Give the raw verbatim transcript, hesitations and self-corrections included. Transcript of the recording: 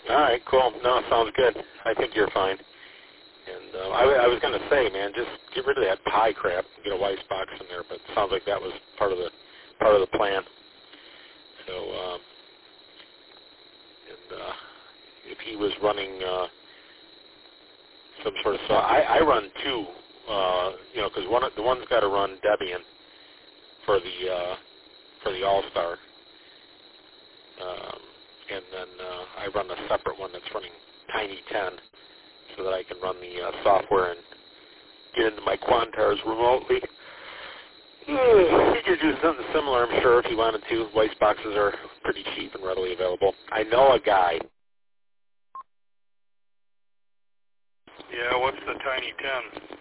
All right, cool. No, sounds good. I think you're fine. And uh, I, I was going to say, man, just get rid of that pie crap. Get a Weiss box in there, but it sounds like that was part of the part of the plan. So, um, and uh, if he was running uh, some sort of, so I, I run two, uh, you know, because one of, the one's got to run Debian for the uh, for the All Star, um, and then uh, I run a separate one that's running Tiny ten, so that I can run the uh, software and get into my Quantars remotely. He could do something similar, I'm sure, if he wanted to. Weiss boxes are pretty cheap and readily available. I know a guy. Yeah, what's the Tiny ten?